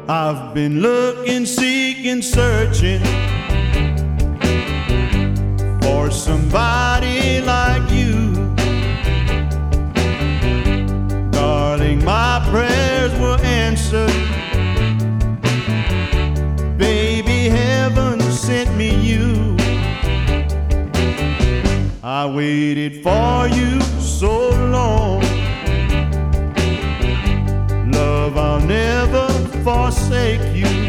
I've been looking, seeking, searching for somebody like you. Darling, my prayers were answered. Baby, heaven sent me you. I waited for you so long. Love, I'll never forsake you.